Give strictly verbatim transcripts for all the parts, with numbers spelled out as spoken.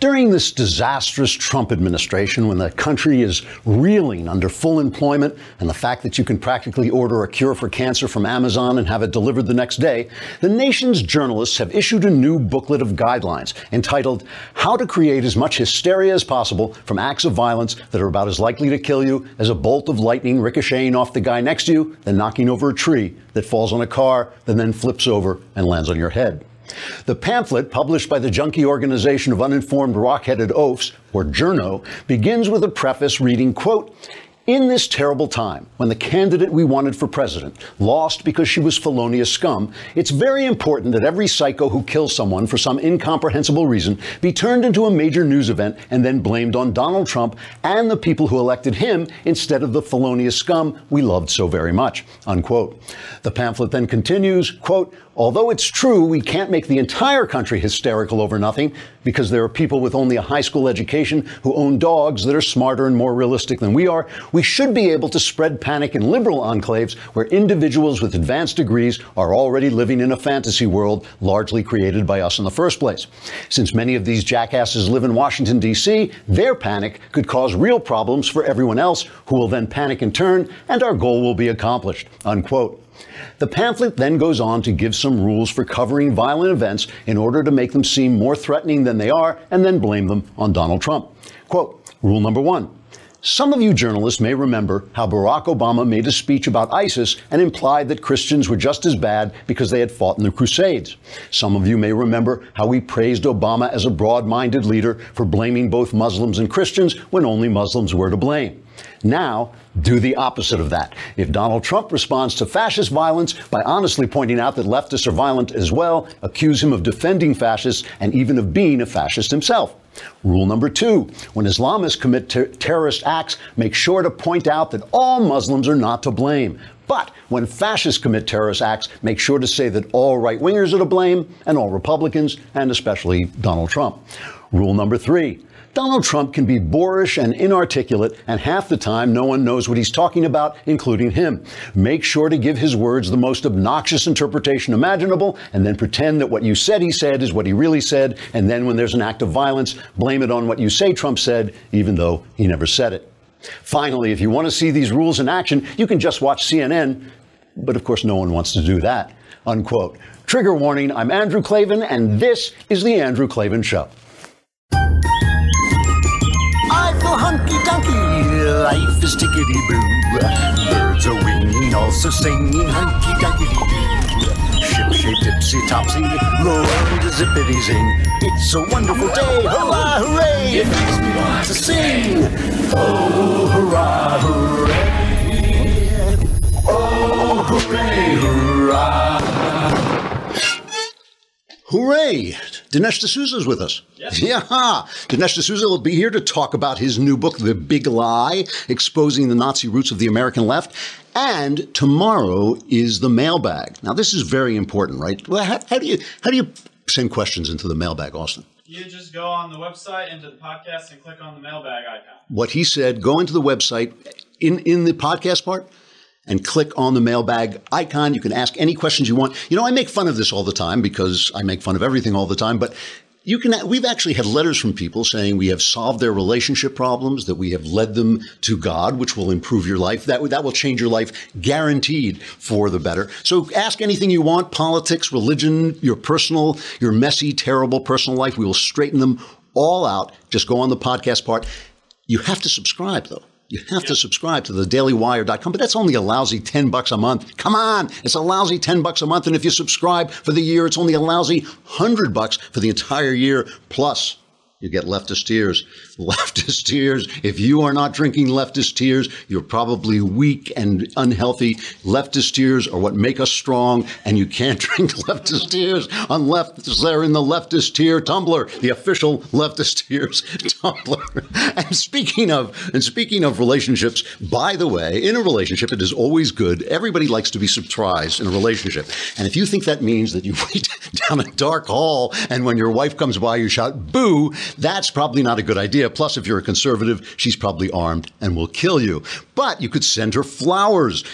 During this disastrous Trump administration, when the country is reeling under full employment and the fact that you can practically order a cure for cancer from Amazon and have it delivered the next day, the nation's journalists have issued a new booklet of guidelines entitled How to Create as Much Hysteria as Possible from Acts of Violence that are about as likely to kill you as a bolt of lightning ricocheting off the guy next to you, then knocking over a tree that falls on a car, that then flips over and lands on your head. The pamphlet, published by the junkie organization of uninformed rock-headed oafs, or Journo, begins with a preface reading, quote, "In this terrible time, when the candidate we wanted for president lost because she was felonious scum, it's very important that every psycho who kills someone for some incomprehensible reason be turned into a major news event and then blamed on Donald Trump and the people who elected him instead of the felonious scum we loved so very much," unquote. The pamphlet then continues, quote, "Although it's true we can't make the entire country hysterical over nothing because there are people with only a high school education who own dogs that are smarter and more realistic than we are, we should be able to spread panic in liberal enclaves where individuals with advanced degrees are already living in a fantasy world largely created by us in the first place. Since many of these jackasses live in Washington, D C, their panic could cause real problems for everyone else who will then panic in turn, and our goal will be accomplished," unquote. The pamphlet then goes on to give some rules for covering violent events in order to make them seem more threatening than they are, and then blame them on Donald Trump. Quote, rule number one. Some of you journalists may remember how Barack Obama made a speech about ISIS and implied that Christians were just as bad because they had fought in the Crusades. Some of you may remember how we praised Obama as a broad-minded leader for blaming both Muslims and Christians when only Muslims were to blame. Now, do the opposite of that. If Donald Trump responds to fascist violence by honestly pointing out that leftists are violent as well, accuse him of defending fascists and even of being a fascist himself. Rule number two, when Islamists commit ter- terrorist acts, make sure to point out that all Muslims are not to blame. But when fascists commit terrorist acts, make sure to say that all right-wingers are to blame and all Republicans, and especially Donald Trump. Rule number three, Donald Trump can be boorish and inarticulate, and half the time no one knows what he's talking about, including him. Make sure to give his words the most obnoxious interpretation imaginable, and then pretend that what you said he said is what he really said, and then when there's an act of violence, blame it on what you say Trump said, even though he never said it. Finally, if you want to see these rules in action, you can just watch C N N, but of course no one wants to do that, unquote. Trigger warning, I'm Andrew Klavan, and this is The Andrew Klavan Show. I feel hunky-dunky, life is tickety-boo. Birds are winging, also singing hunky-dunky-doo. Ship-shape, tipsy-topsy, the world is zippity-zing. It's a wonderful day, hurrah, hooray! It makes me want to sing. Oh, hurrah, hooray! Oh, hooray, hurrah! Hooray! Dinesh D'Souza is with us. Yes. Yeah. Dinesh D'Souza will be here to talk about his new book, The Big Lie, Exposing the Nazi Roots of the American Left. And tomorrow is the mailbag. Now, this is very important, right? Well, how, how do you how do you send questions into the mailbag, Austin? You just go on the website, into the podcast, and click on the mailbag icon. What he said, go into the website in, in the podcast part and click on the mailbag icon. You can ask any questions you want. You know, I make fun of this all the time because I make fun of everything all the time, but you can, we've actually had letters from people saying we have solved their relationship problems, that we have led them to God, which will improve your life. That, that will change your life, guaranteed, for the better. So ask anything you want, politics, religion, your personal, your messy, terrible personal life. We will straighten them all out. Just go on the podcast part. You have to subscribe, though. You have to subscribe to the daily wire dot com, but that's only a lousy ten bucks a month. Come on, it's a lousy ten bucks a month. And if you subscribe for the year, it's only a lousy one hundred bucks for the entire year. Plus, you get leftist tears. Leftist tears. If you are not drinking leftist tears, you're probably weak and unhealthy. Leftist tears are what make us strong, and you can't drink leftist tears unless they're in the leftist tear tumbler, the official leftist tears tumbler. And speaking of, and speaking of relationships, by the way, in a relationship, it is always good. Everybody likes to be surprised in a relationship. And if you think that means that you wait down a dark hall and when your wife comes by, you shout, boo, That's probably not a good idea. Plus, if you're a conservative, she's probably armed and will kill you. But you could send her flowers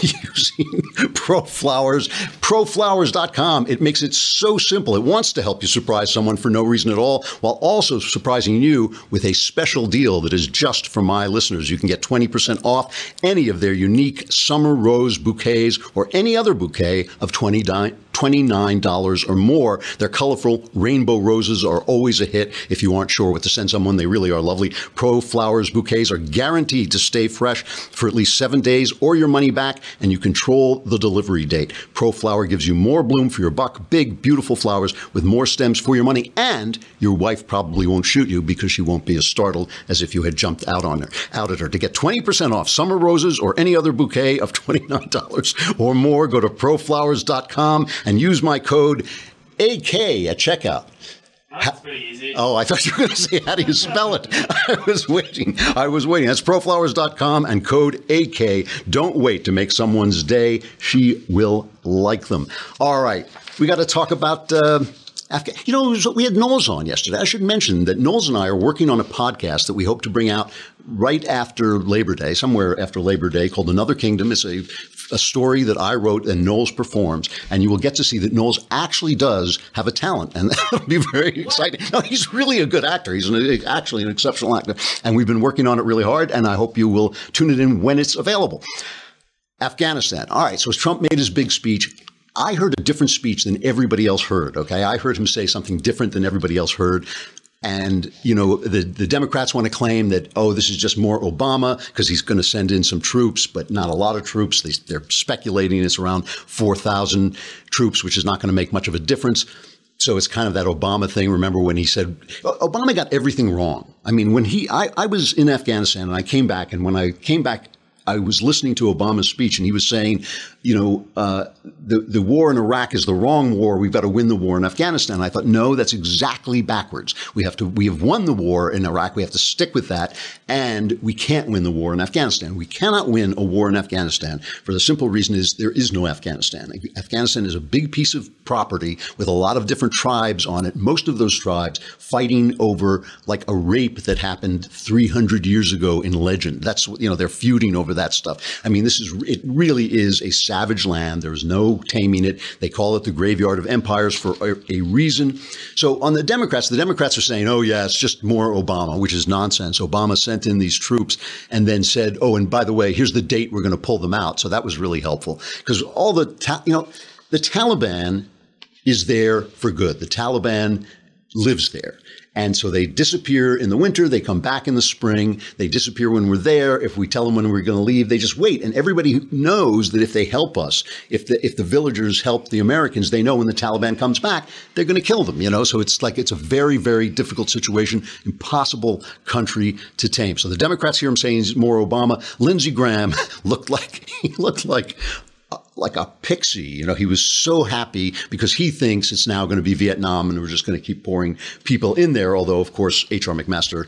using ProFlowers, pro flowers dot com. It makes it so simple. It wants to help you surprise someone for no reason at all, while also surprising you with a special deal that is just for my listeners. You can get twenty percent off any of their unique summer rose bouquets or any other bouquet of twenty-nine dollars or more. Their colorful rainbow roses are always a hit. If you aren't sure what to send someone, they really are lovely. ProFlowers bouquets are guaranteed to stay fresh for at least seven days or your money back, and you control the delivery date. ProFlower gives you more bloom for your buck, big, beautiful flowers with more stems for your money, and your wife probably won't shoot you because she won't be as startled as if you had jumped out on her, out at her. To get twenty percent off summer roses or any other bouquet of twenty-nine dollars or more, go to pro flowers dot com and use my code A K at checkout. That's pretty easy. Oh, I thought you were going to say, how do you spell it? I was waiting. I was waiting. That's pro flowers dot com and code A K. Don't wait to make someone's day. She will like them. All right. We got to talk about... Uh, Afghan. You know, we had Knowles on yesterday. I should mention that Knowles and I are working on a podcast that we hope to bring out right after Labor Day, somewhere after Labor Day, called Another Kingdom. It's a, a story that I wrote and Knowles performs, and you will get to see that Knowles actually does have a talent, and that'll be very exciting. No, he's really a good actor. He's an, actually an exceptional actor, and we've been working on it really hard, and I hope you will tune it in when it's available. Afghanistan. All right, so as Trump made his big speech, I heard a different speech than everybody else heard, okay? I heard him say something different than everybody else heard. And, you know, the, the Democrats want to claim that, oh, this is just more Obama because he's going to send in some troops, but not a lot of troops. They, they're speculating it's around four thousand troops, which is not going to make much of a difference. So it's kind of that Obama thing. Remember when he said, Obama got everything wrong. I mean, when he, I, I was in Afghanistan and I came back, and when I came back, I was listening to Obama's speech, and he was saying, you know, uh, the, the war in Iraq is the wrong war. We've got to win the war in Afghanistan. I thought, no, that's exactly backwards. We have to, we have won the war in Iraq. We have to stick with that. And we can't win the war in Afghanistan. We cannot win a war in Afghanistan for the simple reason is there is no Afghanistan. Afghanistan is a big piece of property with a lot of different tribes on it. Most of those tribes fighting over like a rape that happened three hundred years ago in legend. That's, you know, they're feuding over that stuff. I mean, this is, it really is a savage land. There's no taming it. They call it the graveyard of empires for a, a reason. So on the Democrats, the Democrats are saying, oh, yeah, it's just more Obama, which is nonsense. Obama sent in these troops and then said, oh, and by the way, here's the date we're going to pull them out. So that was really helpful because all the, ta- you know, the Taliban is there for good. The Taliban lives there. And so they disappear in the winter. They come back in the spring. They disappear when we're there. If we tell them when we're going to leave, they just wait. And everybody knows that if they help us, if the, if the villagers help the Americans, they know when the Taliban comes back, they're going to kill them, you know? So it's like, it's a very, very difficult situation, impossible country to tame. So the Democrats here, I'm saying, is more Obama. Lindsey Graham looked like, he looked like, like a pixie. You know, he was so happy because he thinks it's now going to be Vietnam and we're just going to keep pouring people in there. Although, of course, H R McMaster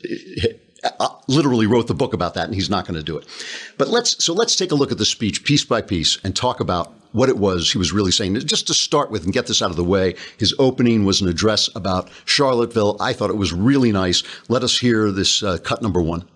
literally wrote the book about that and he's not going to do it. But let's, so let's take a look at the speech piece by piece and talk about what it was he was really saying. Just to start with and get this out of the way, his opening was an address about Charlottesville. I thought it was really nice. Let us hear this uh, cut number one.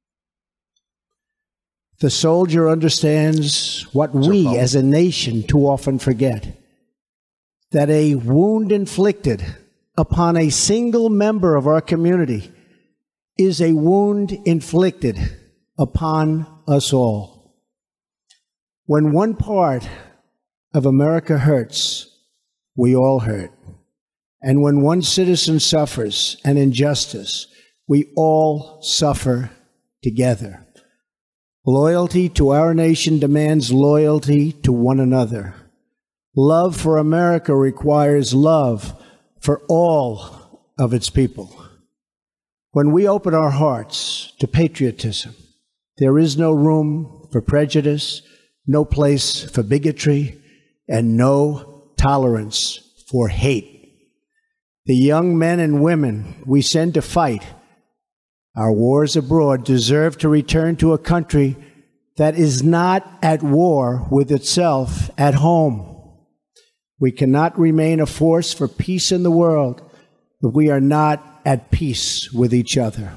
The soldier understands what we as a nation too often forget, that a wound inflicted upon a single member of our community is a wound inflicted upon us all. When one part of America hurts, we all hurt. And when one citizen suffers an injustice, we all suffer together. Loyalty to our nation demands loyalty to one another. Love for America requires love for all of its people. When we open our hearts to patriotism, there is no room for prejudice, no place for bigotry, and no tolerance for hate. The young men and women we send to fight our wars abroad deserve to return to a country that is not at war with itself at home. We cannot remain a force for peace in the world if we are not at peace with each other.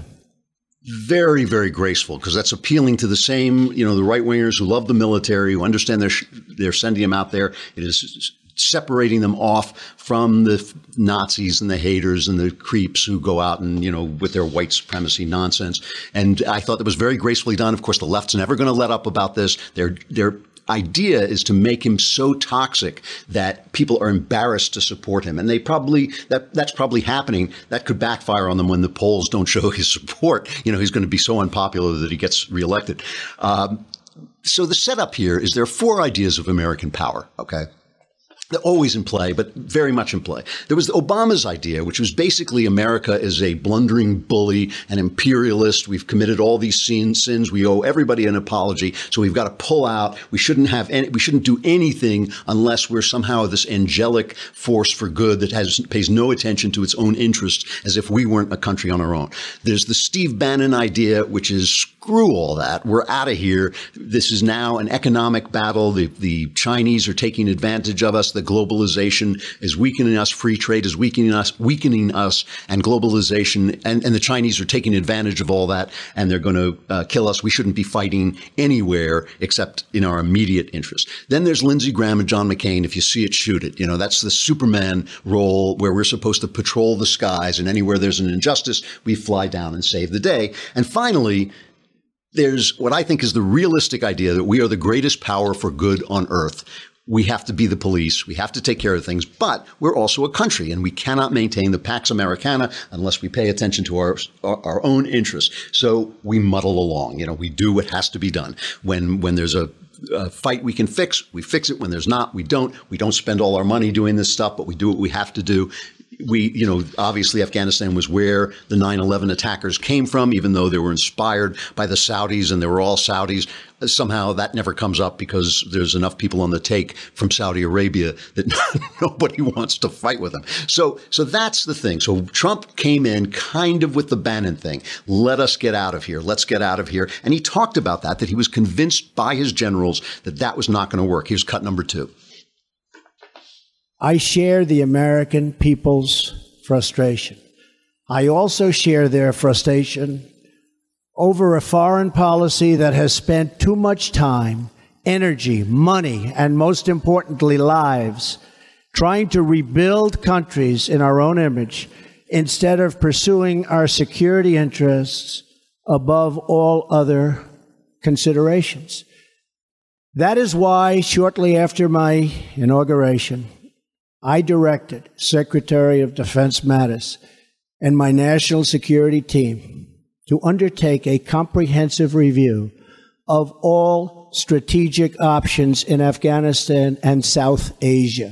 Very, very graceful, because that's appealing to the same, you know, the right-wingers who love the military, who understand they're, they're sending them out there. It is separating them off from the Nazis and the haters and the creeps who go out and, you know, with their white supremacy nonsense. And I thought that was very gracefully done. Of course, the left's never going to let up about this. They're, they're, idea is to make him so toxic that people are embarrassed to support him. And they probably, that that's probably happening. That could backfire on them when the polls don't show his support. You know, he's going to be so unpopular that he gets reelected. Um, so the setup here is there are four ideas of American power, okay? They're always in play, but very much in play. There was Obama's idea, which was basically America is a blundering bully, an imperialist. We've committed all these sins. We owe everybody an apology. So we've got to pull out. We shouldn't have any, we shouldn't do anything unless we're somehow this angelic force for good that has pays no attention to its own interests, as if we weren't a country on our own. There's the Steve Bannon idea, which is screw all that. We're out of here. This is now an economic battle. The, the Chinese are taking advantage of us. The globalization is weakening us. Free trade is weakening us, weakening us, and globalization. And, and the Chinese are taking advantage of all that, and they're going to uh, kill us. We shouldn't be fighting anywhere except in our immediate interest. Then there's Lindsey Graham and John McCain. If you see it, shoot it. You know, that's the Superman role where we're supposed to patrol the skies, and anywhere there's an injustice, we fly down and save the day. And finally, there's what I think is the realistic idea that we are the greatest power for good on earth. We have to be the police. We have to take care of things, but we're also a country, and we cannot maintain the Pax Americana unless we pay attention to our, our, our own interests. So we muddle along. You know, we do what has to be done. When, when there's a Uh, fight we can fix, we fix it. When there's not, we don't. We don't spend all our money doing this stuff, but we do what we have to do. We, you know, obviously Afghanistan was where the nine eleven attackers came from, even though they were inspired by the Saudis and they were all Saudis. Somehow that never comes up because there's enough people on the take from Saudi Arabia that nobody wants to fight with them. So, so that's the thing. So Trump came in kind of with the Bannon thing. Let us get out of here. Let's get out of here. And he talked about that, that he was convinced by his generals that that was not going to work. He was cut number two. I share the American people's frustration. I also share their frustration over a foreign policy that has spent too much time, energy, money, and most importantly, lives, trying to rebuild countries in our own image instead of pursuing our security interests above all other considerations. That is why, shortly after my inauguration, I directed Secretary of Defense Mattis and my national security team to undertake a comprehensive review of all strategic options in Afghanistan and South Asia.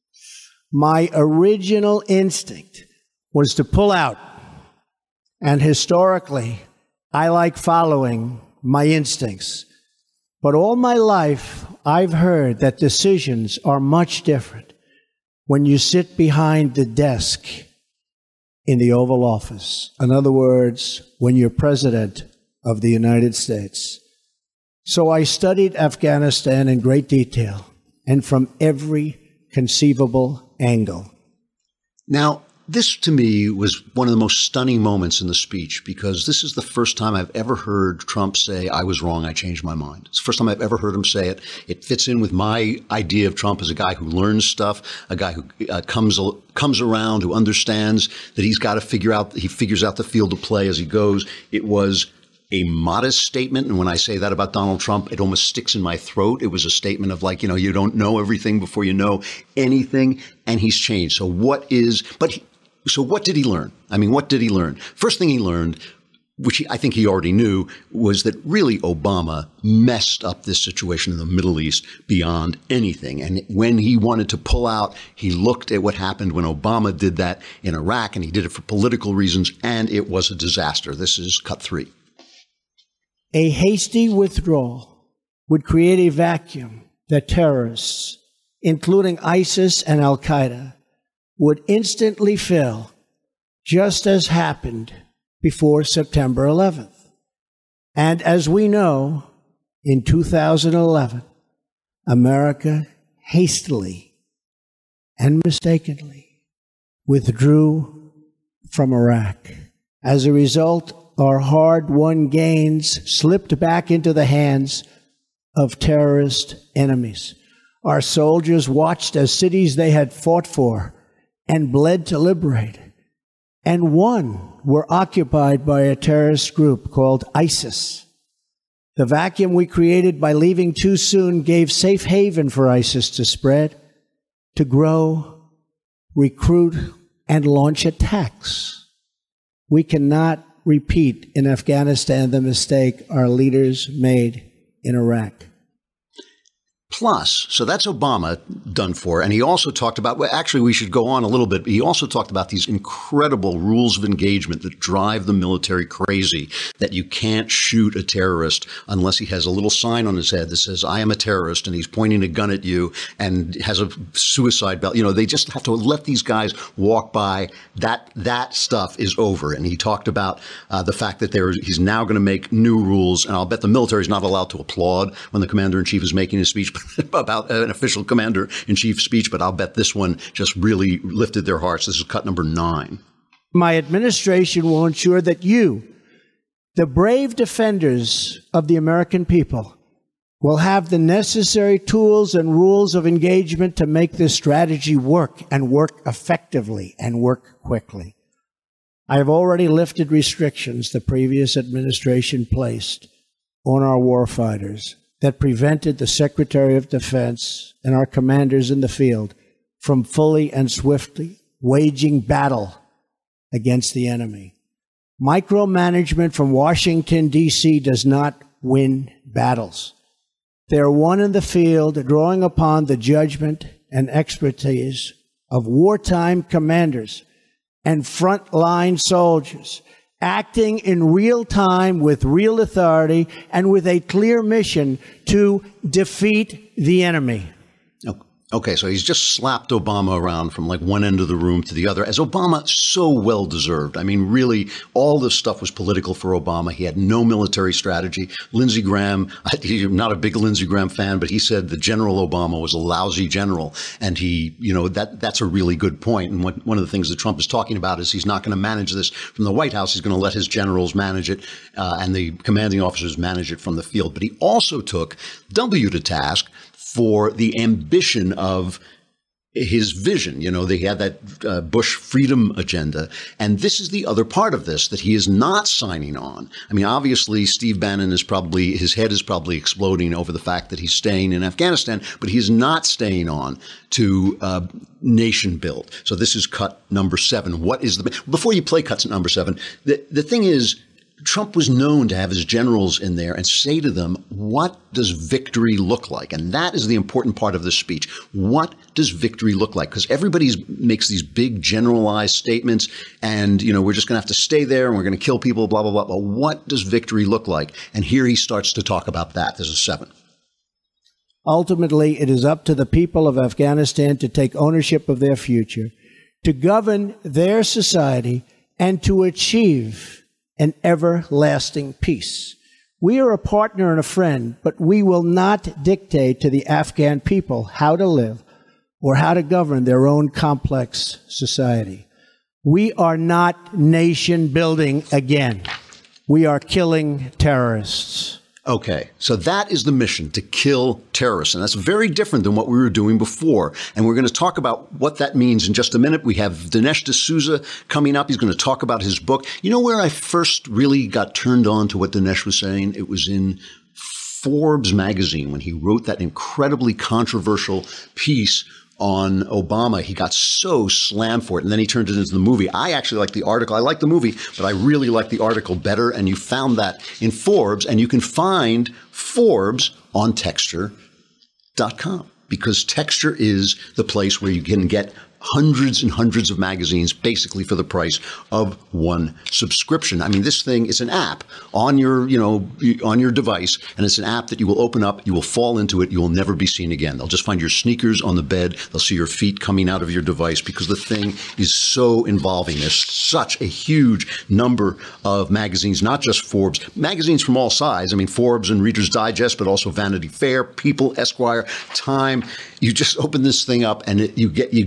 My original instinct was to pull out, and historically, I like following my instincts. But all my life, I've heard that decisions are much different when you sit behind the desk in the Oval Office. In other words, when you're President of the United States. So I studied Afghanistan in great detail and from every conceivable angle. Now, this to me was one of the most stunning moments in the speech, because this is the first time I've ever heard Trump say, I was wrong, I changed my mind. It's the first time I've ever heard him say it. It fits in with my idea of Trump as a guy who learns stuff, a guy who uh, comes comes around, who understands that he's got to figure out, he figures out the field of play as he goes. It was a modest statement. And when I say that about Donald Trump, it almost sticks in my throat. It was a statement of like, you know, you don't know everything before you know anything. And he's changed. So what is, but he, So what did he learn? I mean, what did he learn? First thing he learned, which he, I think he already knew, was that really Obama messed up this situation in the Middle East beyond anything. And when he wanted to pull out, he looked at what happened when Obama did that in Iraq, and he did it for political reasons, and it was a disaster. This is cut three. A hasty withdrawal would create a vacuum that terrorists, including ISIS and Al-Qaeda, would instantly fill, just as happened before September eleventh. And as we know, in two thousand eleven, America hastily and mistakenly withdrew from Iraq. As a result, our hard-won gains slipped back into the hands of terrorist enemies. Our soldiers watched as cities they had fought for and bled to liberate and won were occupied by a terrorist group called ISIS. The vacuum we created by leaving too soon gave safe haven for ISIS to spread, to grow, recruit, and launch attacks. We cannot repeat in Afghanistan the mistake our leaders made in Iraq. Plus, so that's Obama done for. And he also talked about, well, actually, we should go on a little bit. He also talked about these incredible rules of engagement that drive the military crazy, that you can't shoot a terrorist unless he has a little sign on his head that says, I am a terrorist, and he's pointing a gun at you and has a suicide belt. You know, they just have to let these guys walk by. That that stuff is over. And he talked about uh, the fact that there, he's now going to make new rules. And I'll bet the military is not allowed to applaud when the commander-in-chief is making his speech about an official commander-in-chief speech, but I'll bet this one just really lifted their hearts. This is cut number nine. My administration will ensure that you, the brave defenders of the American people, will have the necessary tools and rules of engagement to make this strategy work and work effectively and work quickly. I have already lifted restrictions the previous administration placed on our warfighters that prevented the Secretary of Defense and our commanders in the field from fully and swiftly waging battle against the enemy. Micromanagement from Washington, D C does not win battles. They are won in the field, drawing upon the judgment and expertise of wartime commanders and frontline soldiers, acting in real time with real authority and with a clear mission to defeat the enemy. Okay, so he's just slapped Obama around from like one end of the room to the other, as Obama so well deserved. I mean, really, all this stuff was political for Obama. He had no military strategy. Lindsey Graham, I'm not a big Lindsey Graham fan, but he said that General Obama was a lousy general. And he, you know, that that's a really good point. And what, one of the things that Trump is talking about is he's not going to manage this from the White House. He's going to let his generals manage it uh, and the commanding officers manage it from the field. But he also took W to task for the ambition of his vision. You know, they had that uh, Bush freedom agenda. And this is the other part of this that he is not signing on. I mean, obviously, Steve Bannon is probably, his head is probably exploding over the fact that he's staying in Afghanistan, but he's not staying on to uh, nation build. So this is cut number seven. What is the, before you play cuts at number seven, the, the thing is, Trump was known to have his generals in there and say to them, what does victory look like? And that is the important part of this speech. What does victory look like? Because everybody makes these big generalized statements and, you know, we're just going to have to stay there and we're going to kill people, blah, blah, blah. But what does victory look like? And here he starts to talk about that. There's a seven. Ultimately, it is up to the people of Afghanistan to take ownership of their future, to govern their society, and to achieve an everlasting peace. We are a partner and a friend, but we will not dictate to the Afghan people how to live or how to govern their own complex society. We are not nation building again. We are killing terrorists. Okay, so that is the mission, to kill terrorists. And that's very different than what we were doing before. And we're going to talk about what that means in just a minute. We have Dinesh D'Souza coming up. He's going to talk about his book. You know where I first really got turned on to what Dinesh was saying? It was in Forbes magazine when he wrote that incredibly controversial piece on Obama. He got so slammed for it, and then he turned it into the movie. I actually like the article. I like the movie, but I really like the article better, and you found that in Forbes, and you can find Forbes on Texture dot com, because Texture is the place where you can get hundreds and hundreds of magazines basically for the price of one subscription. I mean, this thing is an app on your, you know, on your device, and it's an app that you will open up, you will fall into it, you will never be seen again. They'll just find your sneakers on the bed, they'll see your feet coming out of your device, because the thing is so involving. There's such a huge number of magazines, not just Forbes, magazines from all sides. I mean, Forbes and Reader's Digest, but also Vanity Fair, People, Esquire, Time. You just open this thing up and it, you get you get it all.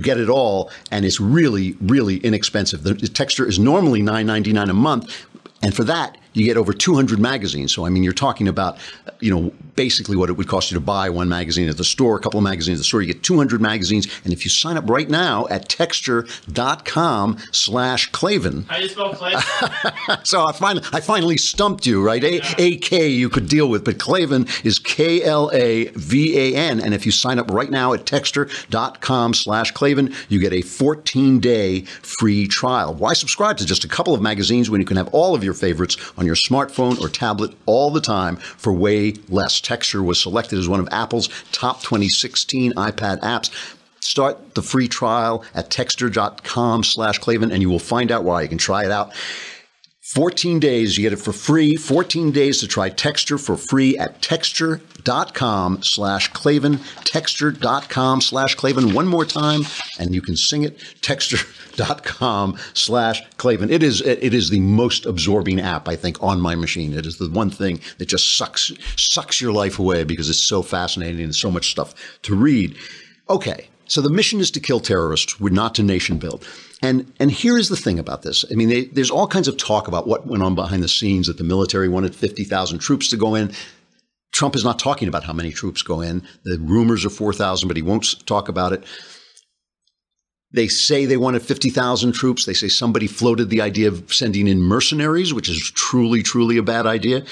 all, and it's really, really inexpensive. The Texture is normally nine ninety-nine a month, and for that, you get over two hundred magazines. So, I mean, you're talking about, you know, basically what it would cost you to buy one magazine at the store, a couple of magazines at the store. You get two hundred magazines. And if you sign up right now at texture.com slash Klavan. How do you spell Klavan? So I finally, I finally stumped you, right? A, Yeah. A K you could deal with, but Klavan is K L A V A N. And if you sign up right now at texture.com slash Klavan, you get a fourteen day free trial. Why subscribe to just a couple of magazines when you can have all of your favorites on your smartphone or tablet all the time for way less? Texture was selected as one of Apple's top twenty sixteen iPad apps. Start the free trial at texture.com slash Klavan, and you will find out why. You can try it out. fourteen days, you get it for free. fourteen days to try Texture for free at texture.com slash Klavan. Texture.com slash Klavan. One more time, and you can sing it. Texture.com slash Klavan. It is, it is the most absorbing app, I think, on my machine. It is the one thing that just sucks, sucks your life away because it's so fascinating and so much stuff to read. Okay. So the mission is to kill terrorists, not to nation build. And and here is the thing about this. I mean, they, there's all kinds of talk about what went on behind the scenes, that the military wanted fifty thousand troops to go in. Trump is not talking about how many troops go in. The rumors are four thousand, but he won't talk about it. They say they wanted fifty thousand troops. They say somebody floated the idea of sending in mercenaries, which is truly, truly a bad idea.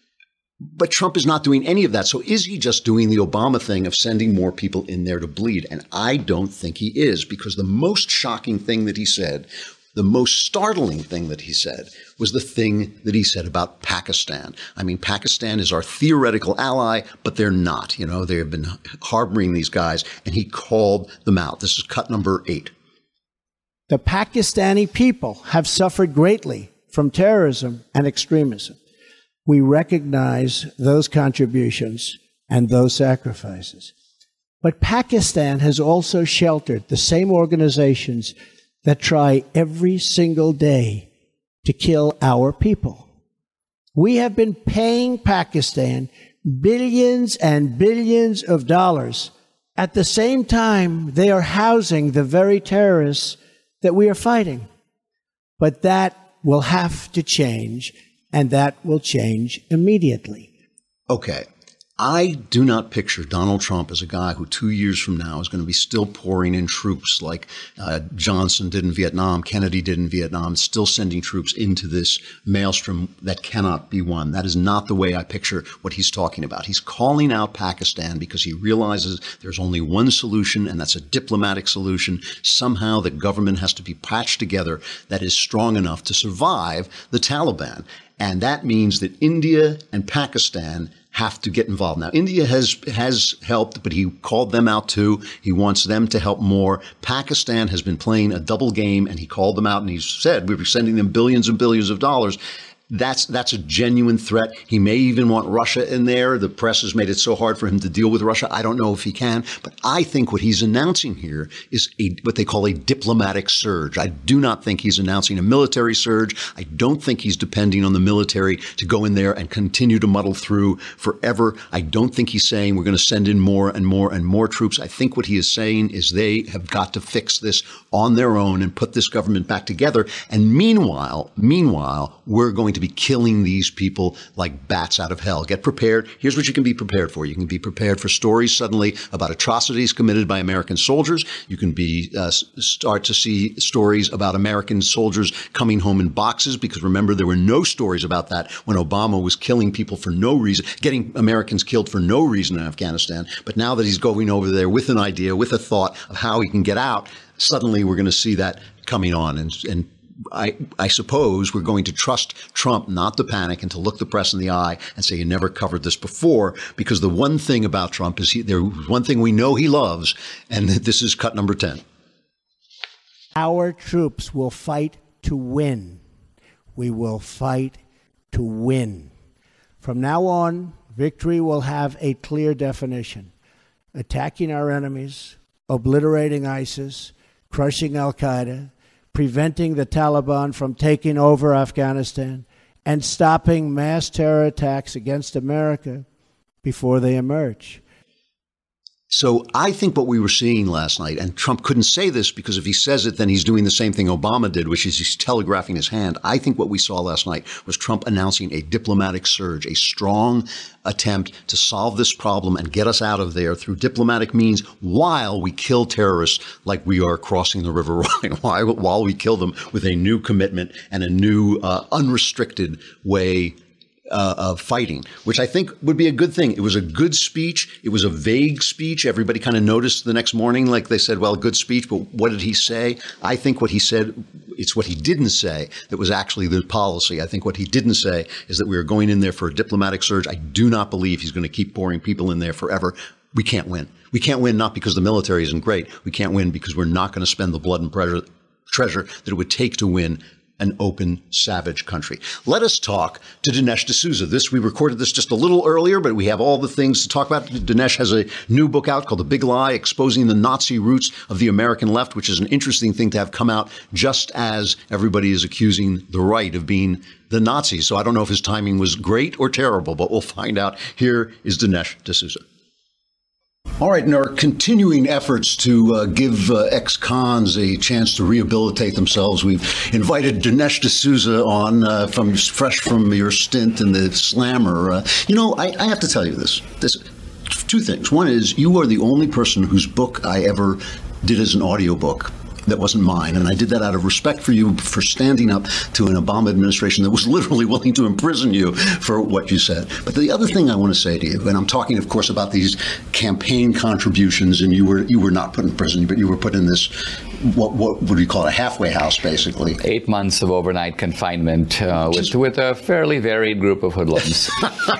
But Trump is not doing any of that. So is he just doing the Obama thing of sending more people in there to bleed? And I don't think he is, because the most shocking thing that he said, the most startling thing that he said, was the thing that he said about Pakistan. I mean, Pakistan is our theoretical ally, but they're not. You know, they have been harboring these guys, and he called them out. This is cut number eight. The Pakistani people have suffered greatly from terrorism and extremism. We recognize those contributions and those sacrifices. But Pakistan has also sheltered the same organizations that try every single day to kill our people. We have been paying Pakistan billions and billions of dollars. At the same time, they are housing the very terrorists that we are fighting. But that will have to change. And that will change immediately. Okay. I do not picture Donald Trump as a guy who two years from now is going to be still pouring in troops like uh, Johnson did in Vietnam, Kennedy did in Vietnam, still sending troops into this maelstrom that cannot be won. That is not the way I picture what he's talking about. He's calling out Pakistan because he realizes there's only one solution, and that's a diplomatic solution. Somehow the government has to be patched together that is strong enough to survive the Taliban. And that means that India and Pakistan have to get involved. Now, India has has helped, but he called them out too. He wants them to help more. Pakistan has been playing a double game, and he called them out, and he said, we were sending them billions and billions of dollars. That's that's a genuine threat. He may even want Russia in there. The press has made it so hard for him to deal with Russia. I don't know if he can. But I think what he's announcing here is a, what they call a diplomatic surge. I do not think he's announcing a military surge. I don't think he's depending on the military to go in there and continue to muddle through forever. I don't think he's saying we're going to send in more and more and more troops. I think what he is saying is they have got to fix this on their own and put this government back together. And meanwhile, meanwhile, we're going to be killing these people like bats out of hell. Get prepared. Here's what you can be prepared for. You can be prepared for stories suddenly about atrocities committed by American soldiers. You can be uh, start to see stories about American soldiers coming home in boxes, because remember, there were no stories about that when Obama was killing people for no reason, getting Americans killed for no reason in Afghanistan. But now that he's going over there with an idea, with a thought of how he can get out, suddenly we're going to see that coming on. And, and I, I suppose we're going to trust Trump not to panic and to look the press in the eye and say, you never covered this before, because the one thing about Trump is he, there one thing we know he loves, and this is cut number ten. Our troops will fight to win. We will fight to win. From now on, victory will have a clear definition. Attacking our enemies, obliterating ISIS, crushing Al-Qaeda, preventing the Taliban from taking over Afghanistan, and stopping mass terror attacks against America before they emerge. So I think what we were seeing last night, and Trump couldn't say this because if he says it, then he's doing the same thing Obama did, which is he's telegraphing his hand. I think what we saw last night was Trump announcing a diplomatic surge, a strong attempt to solve this problem and get us out of there through diplomatic means while we kill terrorists like we are crossing the River Rhine, while, while we kill them with a new commitment and a new uh, unrestricted way Uh, of fighting, which I think would be a good thing. It was a good speech. It was a vague speech. Everybody kind of noticed the next morning, like they said, well, good speech, but what did he say? I think what he said, it's what he didn't say that was actually the policy. I think what he didn't say is that we are going in there for a diplomatic surge. I do not believe he's going to keep pouring people in there forever. We can't win. We can't win not because the military isn't great. We can't win because we're not going to spend the blood and treasure, treasure that it would take to win an open, savage country. Let us talk to Dinesh D'Souza. This, we recorded this just a little earlier, but we have all the things to talk about. Dinesh has a new book out called The Big Lie, Exposing the Nazi Roots of the American Left, which is an interesting thing to have come out just as everybody is accusing the right of being the Nazis. So I don't know if his timing was great or terrible, but we'll find out. Here is Dinesh D'Souza. All right, in our continuing efforts to uh, give uh, ex-cons a chance to rehabilitate themselves, we've invited Dinesh D'Souza on uh, from fresh from your stint in the Slammer. Uh, you know, I, I have to tell you this. This two things. One is you are the only person whose book I ever did as an audiobook that wasn't mine. And I did that out of respect for you for standing up to an Obama administration that was literally willing to imprison you for what you said. But the other thing I want to say to you, and I'm talking, of course, about these campaign contributions, and you were you were not put in prison, but you were put in this, what what would you call it, a halfway house, basically. Eight months of overnight confinement uh, with, with a fairly varied group of hoodlums.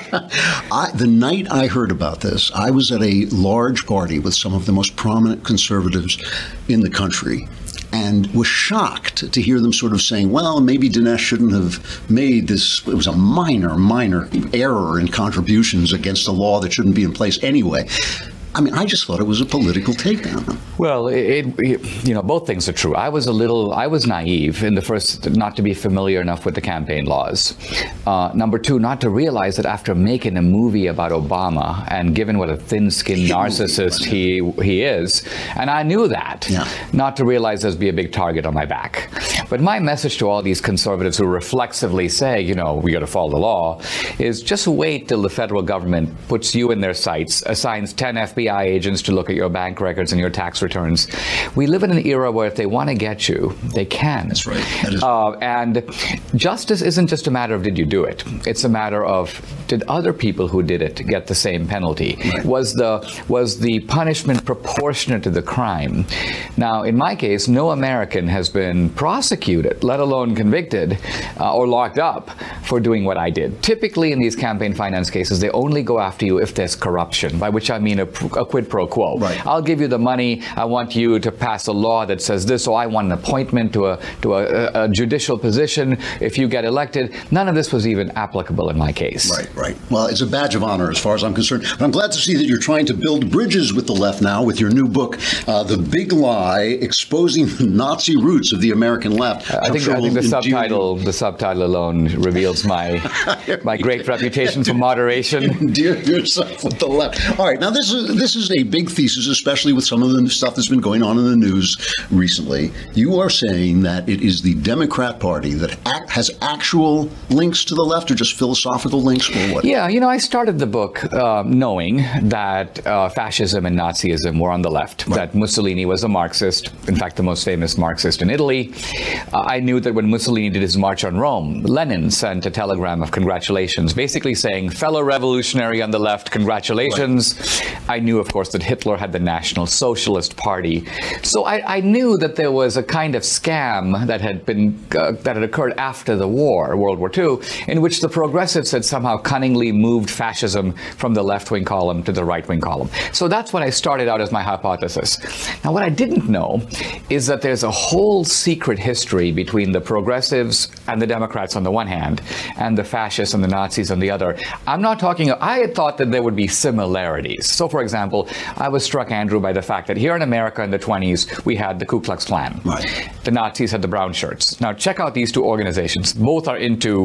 I, the night I heard about this, I was at a large party with some of the most prominent conservatives in the country, and was shocked to hear them sort of saying, well, maybe Dinesh shouldn't have made this. It was a minor, minor error in contributions against a law that shouldn't be in place anyway. I mean, I just thought it was a political takedown. Well, it, it, you know, both things are true. I was a little, I was naive in the first, not to be familiar enough with the campaign laws. Uh, number two, not to realize that after making a movie about Obama and given what a thin-skinned narcissist he he is, and I knew that, yeah. not to realize there'd be a big target on my back. But my message to all these conservatives who reflexively say, you know, we got to follow the law, is just wait till the federal government puts you in their sights, assigns ten F B I agents to look at your bank records and your tax returns. We live in an era where if they want to get you, they can. That's right. That is uh, and justice isn't just a matter of did you do it. It's a matter of did other people who did it get the same penalty? Right. Was the was the punishment proportionate to the crime? Now, in my case, no American has been prosecuted, let alone convicted uh, or locked up for doing what I did. Typically, in these campaign finance cases, they only go after you if there's corruption, by which I mean a a quid pro quo. Right. I'll give you the money. I want you to pass a law that says this, so I want an appointment to a to a, a, a judicial position if you get elected. None of this was even applicable in my case. Right, right. Well, it's a badge of honor as far as I'm concerned. But I'm glad to see that you're trying to build bridges with the left now with your new book, uh, The Big Lie, Exposing the Nazi Roots of the American Left. I think, sure I think we'll the subtitle the subtitle alone reveals my my great reputation for moderation. Endear yourself with the left. All right, now this is this is a big thesis, especially with some of the stuff that's been going on in the news recently. You are saying that it is the Democrat Party that act, has actual links to the left, or just philosophical links, or what? Yeah, you know, I started the book uh, knowing that uh, fascism and Nazism were on the left, right. That Mussolini was a Marxist, in fact, the most famous Marxist in Italy. Uh, I knew that when Mussolini did his march on Rome, Lenin sent a telegram of congratulations, basically saying, fellow revolutionary on the left, congratulations. Right. I knew, of course, that Hitler had the National Socialist Party. So I, I knew that there was a kind of scam that had been uh, that had occurred after the war, World War Two, in which the progressives had somehow cunningly moved fascism from the left-wing column to the right-wing column. So that's what I started out as my hypothesis. Now, what I didn't know is that there's a whole secret history between the progressives and the Democrats on the one hand, and the fascists and the Nazis on the other. I'm not talking, I had thought that there would be similarities. So, for example, I was struck, Andrew, by the fact that here in America in the twenties, we had the Ku Klux Klan. Right. The Nazis had the brown shirts. Now, check out these two organizations. Both are into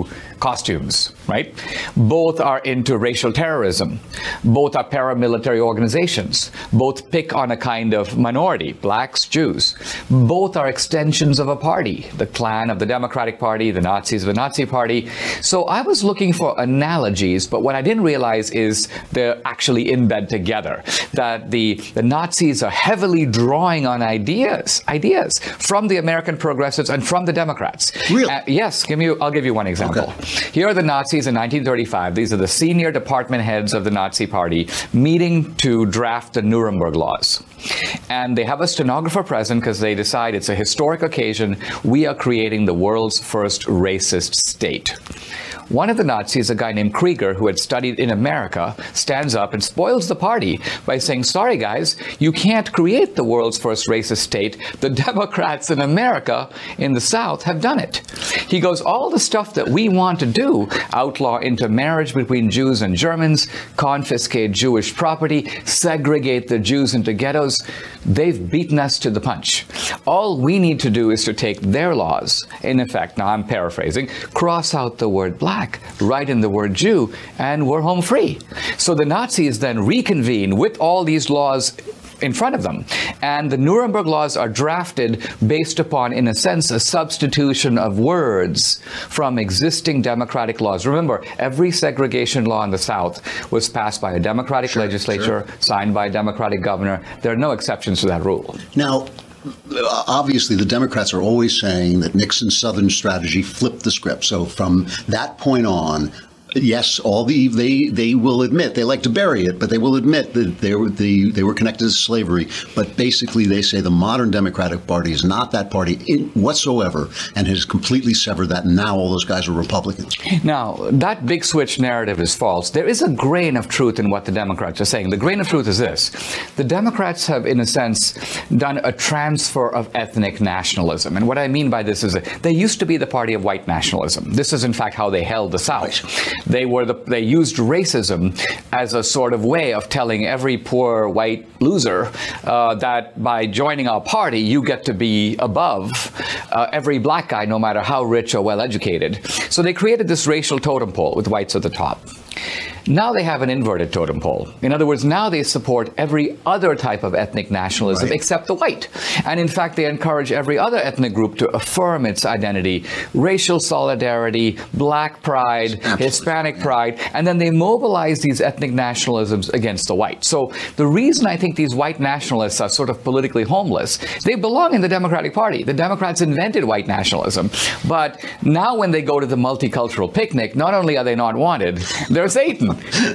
costumes, right? Both are into racial terrorism. Both are paramilitary organizations. Both pick on a kind of minority, blacks, Jews. Both are extensions of a party, the Klan of the Democratic Party, the Nazis of the Nazi Party. So I was looking for analogies, but what I didn't realize is they're actually in bed together, that the, the Nazis are heavily drawing on ideas, ideas from the American progressives and from the Democrats. Really? Uh, yes, give me, I'll give you one example. Okay. Here are the Nazis in nineteen thirty-five. These are the senior department heads of the Nazi Party meeting to draft the Nuremberg laws. And they have a stenographer present because they decide it's a historic occasion. We are creating the world's first racist state. One of the Nazis, a guy named Krieger, who had studied in America, stands up and spoils the party by saying, sorry, guys, you can't create the world's first racist state. The Democrats in America, in the South, have done it. He goes, all the stuff that we want to do, outlaw intermarriage between Jews and Germans, confiscate Jewish property, segregate the Jews into ghettos, they've beaten us to the punch. All we need to do is to take their laws, in effect, now I'm paraphrasing, cross out the word black, write in the word Jew, and we're home free. So the Nazis then reconvene with all these laws in front of them. And the Nuremberg laws are drafted based upon, in a sense, a substitution of words from existing democratic laws. Remember, every segregation law in the South was passed by a Democratic sure, legislature, sure. signed by a Democratic governor. There are no exceptions to that rule. Now, obviously, the Democrats are always saying that Nixon's Southern strategy flipped the script. So from that point on, yes, all the they they will admit, they like to bury it, but they will admit that they were the they were connected to slavery. But basically, they say the modern Democratic Party is not that party in whatsoever, and has completely severed that. And now all those guys are Republicans. Now, that big switch narrative is false. There is a grain of truth in what the Democrats are saying. The grain of truth is this: the Democrats have, in a sense, done a transfer of ethnic nationalism. And what I mean by this is that they used to be the party of white nationalism. This is, in fact, how they held the South. Right. They were the, they used racism as a sort of way of telling every poor white loser uh, that by joining our party, you get to be above uh, every black guy, no matter how rich or well educated. So they created this racial totem pole with whites at the top. Now they have an inverted totem pole. In other words, now they support every other type of ethnic nationalism right. except the white. And in fact, they encourage every other ethnic group to affirm its identity, racial solidarity, black pride, Absolutely. Hispanic pride, and then they mobilize these ethnic nationalisms against the white. So the reason I think these white nationalists are sort of politically homeless, they belong in the Democratic Party. The Democrats invented white nationalism. But now when they go to the multicultural picnic, not only are they not wanted, they're Satan.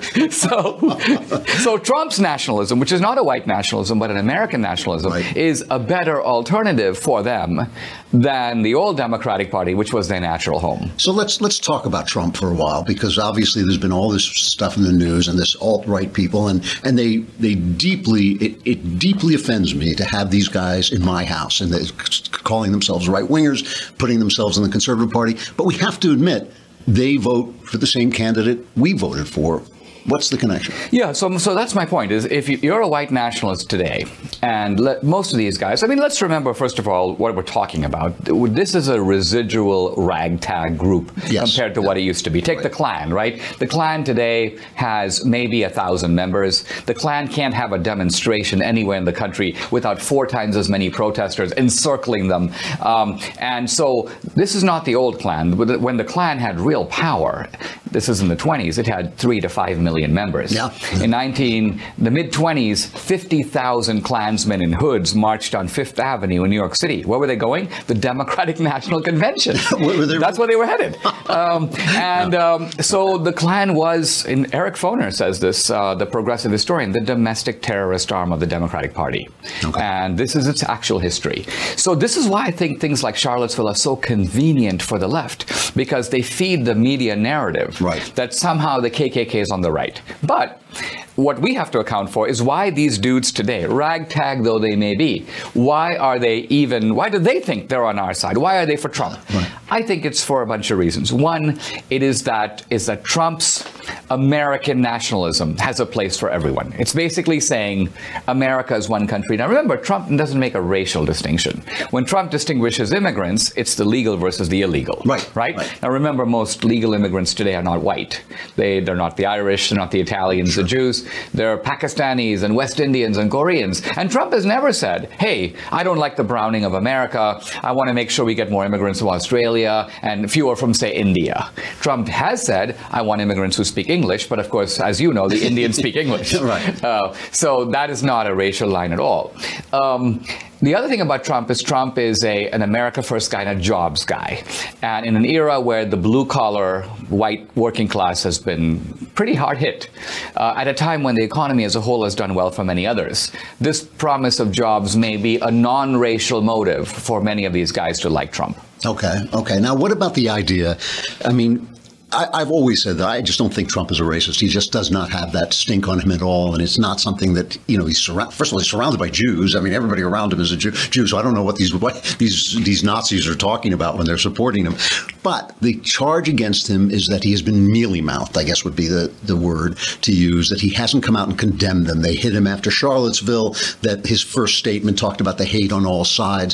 so, so Trump's nationalism, which is not a white nationalism, but an American nationalism, right. is a better alternative for them than the old Democratic Party, which was their natural home. So let's let's talk about Trump for a while, because obviously there's been all this stuff in the news and this alt-right people, and and they they deeply it, it deeply offends me to have these guys in my house and they're calling themselves right-wingers, putting themselves in the Conservative Party. But we have to admit, they vote for the same candidate we voted for. What's the connection? Yeah, so so that's my point, is if you're a white nationalist today, and let, most of these guys, I mean, let's remember, first of all, what we're talking about. This is a residual ragtag group yes. compared to what it used to be. Take right. the Klan, right? The Klan today has maybe a thousand members. The Klan can't have a demonstration anywhere in the country without four times as many protesters encircling them. Um, and so this is not the old Klan. When the Klan had real power, this is in the twenties, it had three to five million members. Yeah. In nineteen, the mid-twenties, fifty thousand Klansmen in hoods marched on Fifth Avenue in New York City. Where were they going? The Democratic National Convention. were they... That's where they were headed. Um, and um, so the Klan was, and Eric Foner says this, uh, the progressive historian, the domestic terrorist arm of the Democratic Party. Okay. And this is its actual history. So this is why I think things like Charlottesville are so convenient for the left, because they feed the media narrative right. that somehow the K K K is on the right. But what we have to account for is why these dudes today, ragtag though they may be, why are they even, why do they think they're on our side? Why are they for Trump? Right. I think it's for a bunch of reasons. One, it is that is that Trump's American nationalism has a place for everyone. It's basically saying America is one country. Now remember, Trump doesn't make a racial distinction. When Trump distinguishes immigrants, it's the legal versus the illegal. Right. Right? right. Now remember, most legal immigrants today are not white. They, they're not the Irish, they're not the Italians, sure. the Jews. They're Pakistanis and West Indians and Koreans. And Trump has never said, hey, I don't like the browning of America. I want to make sure we get more immigrants from Australia and fewer from, say, India. Trump has said, I want immigrants who speak English, but of course, as you know, the Indians speak English. Right. Uh, so that is not a racial line at all. Um, The other thing about Trump is Trump is a, an America First guy and a jobs guy. And in an era where the blue-collar, white working class has been pretty hard hit, uh, at a time when the economy as a whole has done well for many others, this promise of jobs may be a non-racial motive for many of these guys to like Trump. Okay, okay. Now, what about the idea, I mean, I, I've always said that I just don't think Trump is a racist. He just does not have that stink on him at all. And it's not something that, you know, he's surrounded, first of all, he's surrounded by Jews. I mean, everybody around him is a Jew. Jew so I don't know what these, what these, these Nazis are talking about when they're supporting him. But the charge against him is that he has been mealy-mouthed, I guess would be the, the word to use, that he hasn't come out and condemned them. They hit him after Charlottesville, that his first statement talked about the hate on all sides.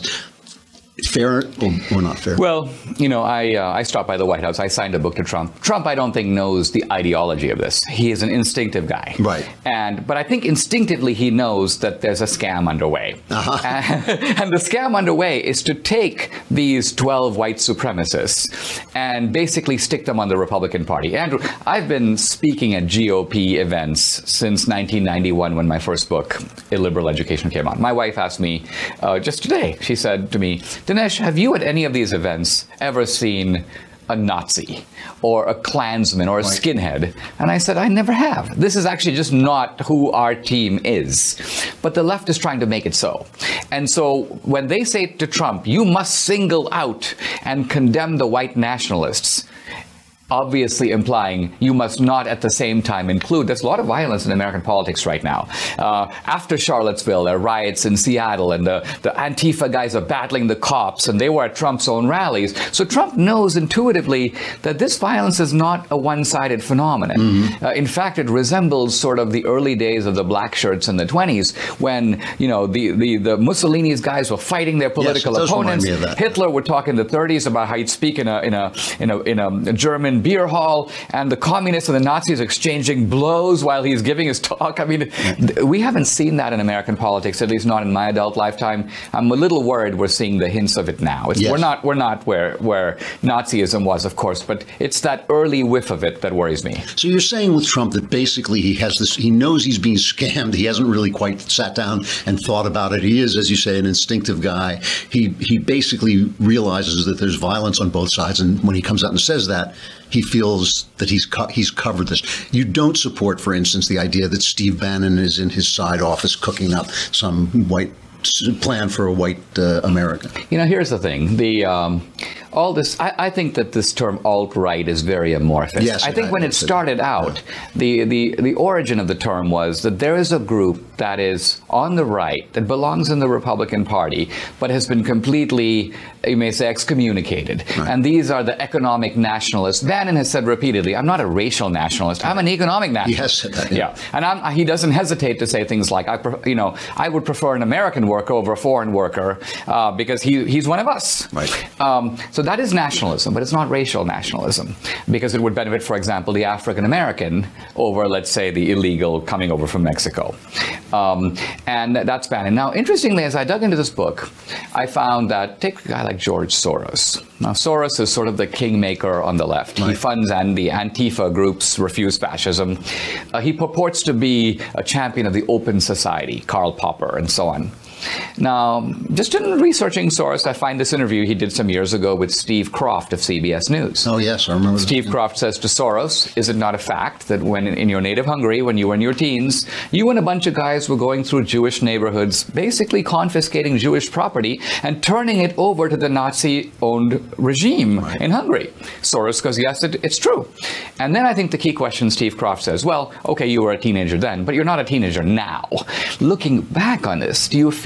Fair or, or not fair? Well, you know, I uh, I stopped by the White House. I signed a book to Trump. Trump, I don't think, knows the ideology of this. He is an instinctive guy. Right. And but I think instinctively he knows that there's a scam underway. Uh-huh. And, and the scam underway is to take these twelve white supremacists and basically stick them on the Republican Party. Andrew, I've been speaking at G O P events since nineteen ninety-one when my first book, Illiberal Education, came out. My wife asked me uh, just today, she said to me, Dinesh, have you at any of these events ever seen a Nazi or a Klansman or a right. skinhead? And I said, I never have. This is actually just not who our team is. But the left is trying to make it so. And so when they say to Trump, you must single out and condemn the white nationalists, obviously implying you must not at the same time include. There's a lot of violence in American politics right now. Uh, after Charlottesville, there are riots in Seattle, and the, the Antifa guys are battling the cops, and they were at Trump's own rallies. So Trump knows intuitively that this violence is not a one-sided phenomenon. Mm-hmm. Uh, in fact, it resembles sort of the early days of the black shirts in the twenties, when, you know, the, the, the Mussolini's guys were fighting their political yes, opponents. Hitler would talk in the thirties about how he'd speak in a, in a, in a, in a German beer hall, and the communists and the Nazis exchanging blows while he's giving his talk. I mean, we haven't seen that in American politics, at least not in my adult lifetime. I'm a little worried we're seeing the hints of it now. It's, yes. We're not, we're not where, where Nazism was, of course, but it's that early whiff of it that worries me. So you're saying with Trump that basically he has this, he knows he's being scammed. He hasn't really quite sat down and thought about it. He is, as you say, an instinctive guy. He, he basically realizes that there's violence on both sides, and when he comes out and says that, he feels that he's co- he's covered this. You don't support, for instance, the idea that Steve Bannon is in his side office cooking up some white plan for a white uh, America. You know, here's the thing. The um, all this, I, I think that this term alt-right is very amorphous. Yes, I think I, when I, it started yeah. out, the, the, the origin of the term was that there is a group that is on the right, that belongs in the Republican Party, but has been completely, you may say, excommunicated. Right. And these are the economic nationalists. Bannon has said repeatedly, I'm not a racial nationalist, I'm an economic nationalist. He has said that. Yeah. yeah. And I'm, he doesn't hesitate to say things like, I, pre- you know, I would prefer an American worker over a foreign worker uh, because he, he's one of us. Right. Um, so that is nationalism, but it's not racial nationalism, because it would benefit, for example, the African American over, let's say, the illegal coming over from Mexico. Um, and that's Bannon. Now, interestingly, as I dug into this book, I found that, take a guy like George Soros. Now, Soros is sort of the kingmaker on the left. Right. He funds and the Antifa groups, Refuse Fascism. Uh, he purports to be a champion of the open society, Karl Popper, and so on. Now, just in researching Soros, I find this interview he did some years ago with Steve Kroft of C B S News. Oh, yes, I remember Steve that. Kroft says to Soros, is it not a fact that when in your native Hungary, when you were in your teens, you and a bunch of guys were going through Jewish neighborhoods, basically confiscating Jewish property and turning it over to the Nazi-owned regime right. in Hungary? Soros goes, yes, it, it's true. And then I think the key question, Steve Kroft says, well, okay, you were a teenager then, but you're not a teenager now. Looking back on this, do you feel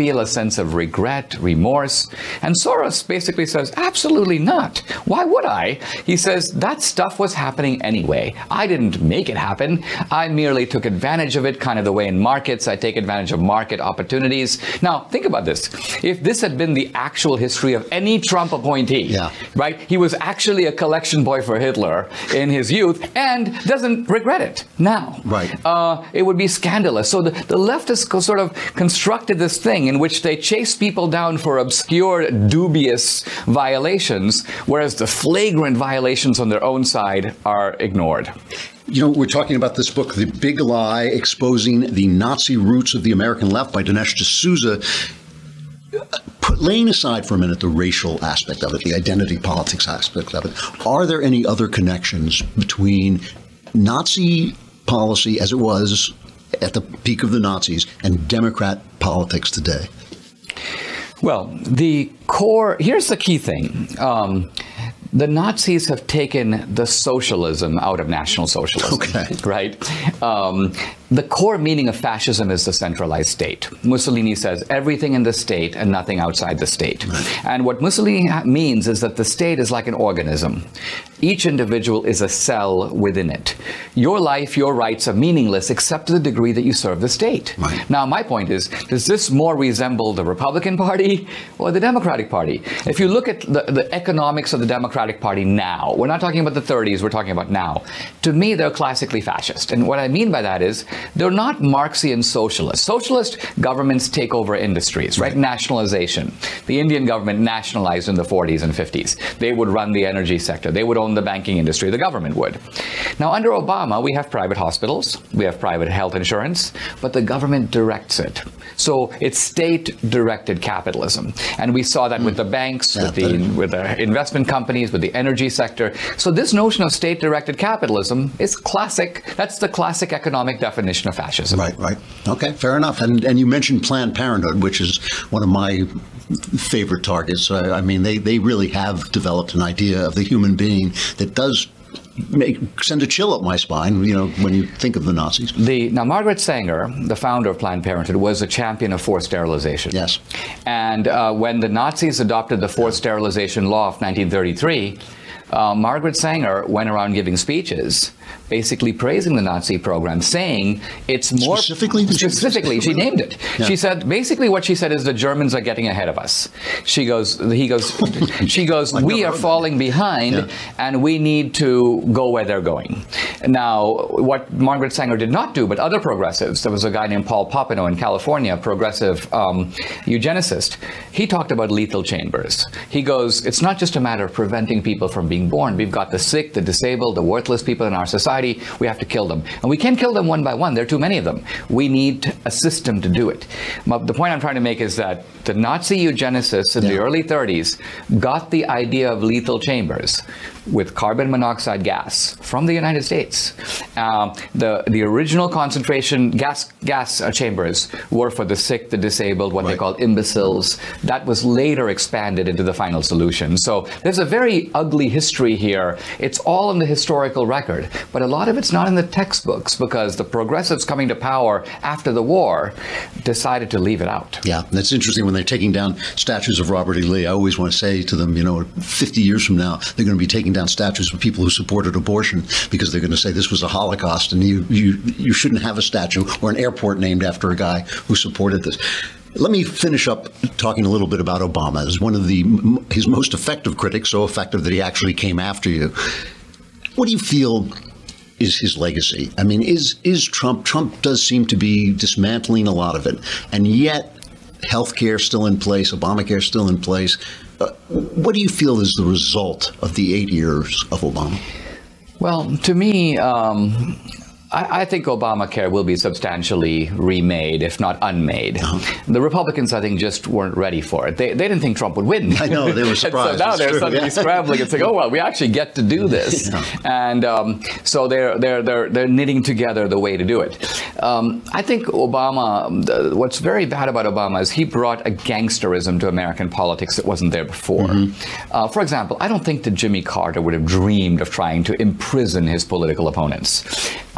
feel a sense of regret, remorse? And Soros basically says, absolutely not. Why would I? He says, that stuff was happening anyway. I didn't make it happen. I merely took advantage of it, kind of the way in markets, I take advantage of market opportunities. Now, think about this. If this had been the actual history of any Trump appointee, yeah. right? He was actually a collection boy for Hitler in his youth and doesn't regret it now. Right. Uh, it would be scandalous. So the, the leftists co- sort of constructed this thing in which they chase people down for obscure, dubious violations, whereas the flagrant violations on their own side are ignored. You know, we're talking about this book, The Big Lie, Exposing the Nazi Roots of the American Left by Dinesh D'Souza. Put, laying aside for a minute the racial aspect of it, the identity politics aspect of it, are there any other connections between Nazi policy as it was at the peak of the Nazis and Democrat politics today? Well, the core, here's the key thing. Um, the Nazis have taken the socialism out of National Socialism, okay. right? Um, the core meaning of fascism is the centralized state. Mussolini says everything in the state and nothing outside the state. Right. And what Mussolini means is that the state is like an organism. Each individual is a cell within it. Your life, your rights are meaningless except to the degree that you serve the state. Right. Now, my point is, does this more resemble the Republican Party or the Democratic Party? If you look at the, the economics of the Democratic Party now, we're not talking about the thirties, we're talking about now. To me, they're classically fascist. And what I mean by that is, they're not Marxian socialists. Socialist governments take over industries, right? right? Nationalization. The Indian government nationalized in the forties and fifties. They would run the energy sector. They would own the banking industry. The government would. Now, under Obama, we have private hospitals. We have private health insurance, but the government directs it. So it's state-directed capitalism. And we saw that mm. with the banks, yeah, with the with the investment companies, with the energy sector. So this notion of state-directed capitalism is classic. That's the classic economic definition of fascism. Right, right. Okay, fair enough. And and you mentioned Planned Parenthood, which is one of my favorite targets. I, I mean, they, they really have developed an idea of the human being that does make send a chill up my spine, you know, when you think of the Nazis. The, now, Margaret Sanger, the founder of Planned Parenthood, was a champion of forced sterilization. Yes. And uh, when the Nazis adopted the forced sterilization law of nineteen thirty-three, uh, Margaret Sanger went around giving speeches basically praising the Nazi program, saying it's more... Specifically? Specifically, she named it. Yeah. She said, basically what she said is the Germans are getting ahead of us. She goes, he goes, she goes, we are falling behind yeah. and we need to go where they're going. Now, what Margaret Sanger did not do, but other progressives, there was a guy named Paul Popenoe in California, a progressive um, eugenicist, he talked about lethal chambers. He goes, it's not just a matter of preventing people from being born. We've got the sick, the disabled, the worthless people in our society. We have to kill them. And we can't kill them one by one. There are too many of them. We need a system to do it. But the point I'm trying to make is that the Nazi eugenicists in yeah. the early thirties got the idea of lethal chambers with carbon monoxide gas from the United States. Uh, the the original concentration gas gas uh, chambers were for the sick, the disabled, what right. they call imbeciles. That was later expanded into the final solution. So there's a very ugly history here. It's all in the historical record, but a lot of it's not in the textbooks because the progressives coming to power after the war decided to leave it out. Yeah, that's interesting. When they're taking down statues of Robert E. Lee, I always want to say to them, you know, fifty years from now, they're going to be taking down statues of people who supported abortion because they're going to say this was a Holocaust and you, you, you shouldn't have a statue or an airport named after a guy who supported this. Let me finish up talking a little bit about Obama. As one of the his most effective critics, so effective that he actually came after you. What do you feel is his legacy? I mean, is is Trump? Trump does seem to be dismantling a lot of it, and yet healthcare still in place, Obamacare still in place. Uh, what do you feel is the result of the eight years of Obama? Well, to me, um, I, I think Obamacare will be substantially remade, if not unmade. Uh-huh. The Republicans, I think, just weren't ready for it. They, they didn't think Trump would win. I know, they were surprised. So now it's they're true. suddenly yeah. scrambling and saying, "Oh well, we actually get to do this." Yeah. And um, so they're they're they're they're knitting together the way to do it. Um, I think Obama. The, what's very bad about Obama is he brought a gangsterism to American politics that wasn't there before. Mm-hmm. uh, for example, I don't think that Jimmy Carter would have dreamed of trying to imprison his political opponents.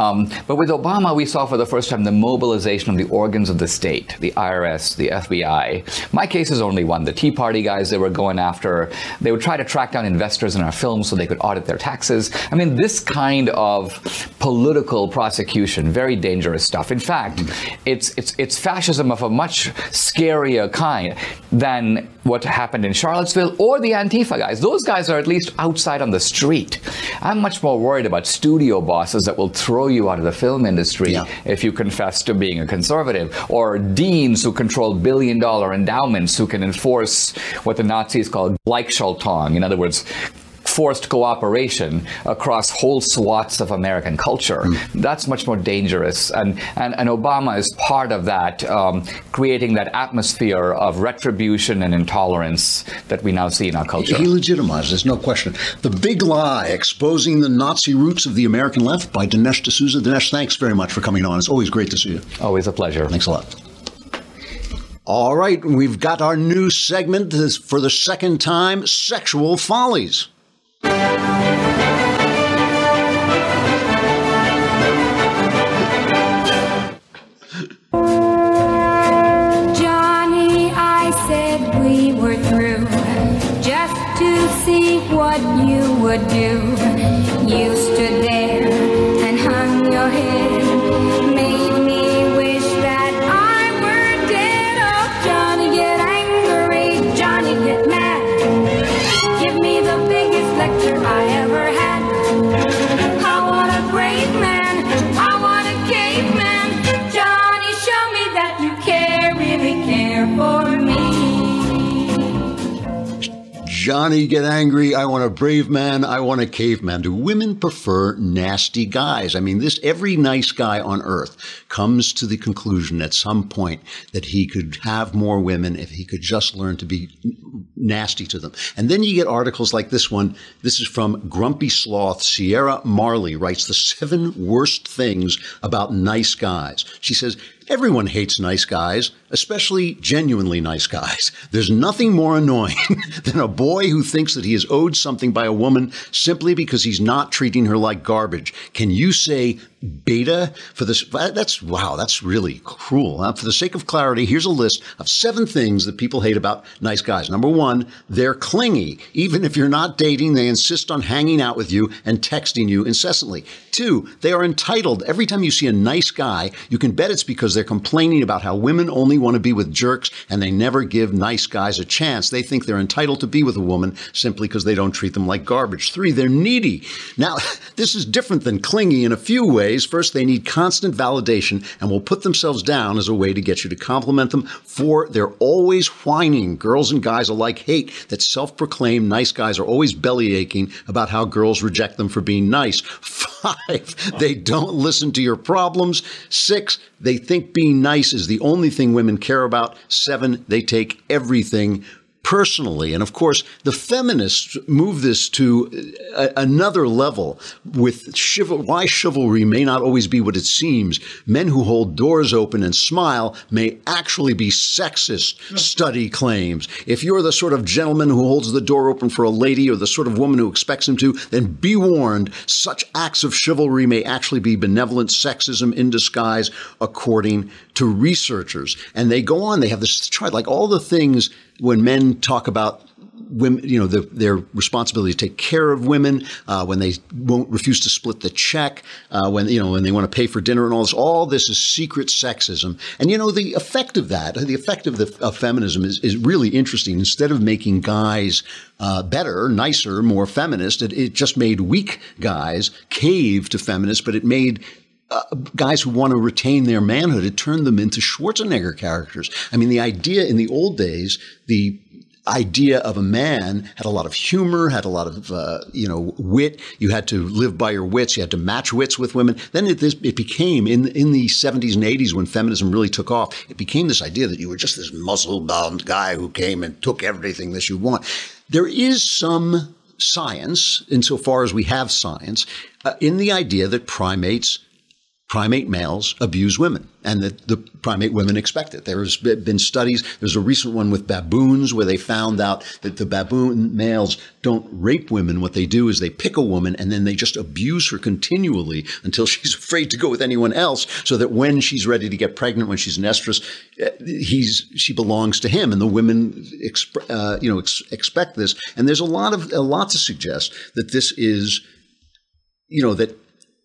Um, but with Obama, we saw for the first time the mobilization of the organs of the state, the I R S, the F B I. My case is only one. The Tea Party guys they were going after, they would try to track down investors in our films so they could audit their taxes. I mean, this kind of political prosecution, very dangerous stuff. In fact, it's it's it's fascism of a much scarier kind than what happened in Charlottesville or the Antifa guys. Those guys are at least outside on the street. I'm much more worried about studio bosses that will throw you out of the film industry yeah. if you confess to being a conservative, or deans who control billion dollar endowments who can enforce what the Nazis called Gleichschaltung. In other words, forced cooperation across whole swaths of American culture. Mm. That's much more dangerous. And, and, and Obama is part of that, um, creating that atmosphere of retribution and intolerance that we now see in our culture. He legitimizes, there's no question. The Big Lie, Exposing the Nazi Roots of the American Left by Dinesh D'Souza. Dinesh, thanks very much for coming on. It's always great to see you. Always a pleasure. Thanks a lot. All right, we've got our new segment for the second time, Sexual Follies. Johnny, I said we were through, just to see what you would do. You stood there and hung your head, made me wish that I were dead. Oh, Johnny, get angry, Johnny, get mad. Give me the biggest lecture I ever had. I want a great man, I want a caveman. Johnny, show me that you care, really care for me. Johnny, get angry. I want a brave man. I want a caveman. Do women prefer nasty guys? I mean, this every nice guy on earth comes to the conclusion at some point that he could have more women if he could just learn to be nasty to them. And then you get articles like this one. This is from Grumpy Sloth. Sierra Marley writes the seven worst things about nice guys. She says, everyone hates nice guys, especially genuinely nice guys. There's nothing more annoying than a boy who thinks that he is owed something by a woman simply because he's not treating her like garbage. Can you say beta for this? That's, wow, that's really cruel. Uh, for the sake of clarity, here's a list of seven things that people hate about nice guys. Number one, they're clingy. Even if you're not dating, they insist on hanging out with you and texting you incessantly. Two, they are entitled. Every time you see a nice guy, you can bet it's because they're complaining about how women only want to be with jerks and they never give nice guys a chance. They think they're entitled to be with a woman simply because they don't treat them like garbage. Three, they're needy. Now, this is different than clingy in a few ways. First, they need constant validation and will put themselves down as a way to get you to compliment them. Four, they're always whining. Girls and guys alike hate that self-proclaimed nice guys are always belly aching about how girls reject them for being nice. Five, they don't listen to your problems. Six, they think being nice is the only thing women care about. Seven, they take everything personally. And of course, the feminists move this to a, another level with chival- why chivalry may not always be what it seems. Men who hold doors open and smile may actually be sexist, study claims. If you're the sort of gentleman who holds the door open for a lady or the sort of woman who expects him to, then be warned, such acts of chivalry may actually be benevolent sexism in disguise, according to researchers. And they go on, they have this chart, like all the things when men talk about women, you know, the, their responsibility to take care of women, uh, when they won't refuse to split the check, uh, when, you know, when they want to pay for dinner and all this, all this is secret sexism. And, you know, the effect of that, the effect of, the, of feminism is, is really interesting. Instead of making guys uh, better, nicer, more feminist, it, it just made weak guys cave to feminists, but it made Uh, guys who want to retain their manhood, it turned them into Schwarzenegger characters. I mean, the idea in the old days, the idea of a man had a lot of humor, had a lot of, uh, you know, wit. You had to live by your wits. You had to match wits with women. Then it, this, it became, in, in the seventies and eighties when feminism really took off, it became this idea that you were just this muscle-bound guy who came and took everything that you want. There is some science, insofar as we have science, uh, in the idea that primates primate males abuse women, and that the primate women expect it. There's been studies. There's a recent one with baboons where they found out that the baboon males don't rape women. What they do is they pick a woman and then they just abuse her continually until she's afraid to go with anyone else, so that when she's ready to get pregnant, when she's an estrus, he's she belongs to him. And the women exp- uh, you know ex- expect this. And there's a lot of a lot to suggest that this is, you know, that.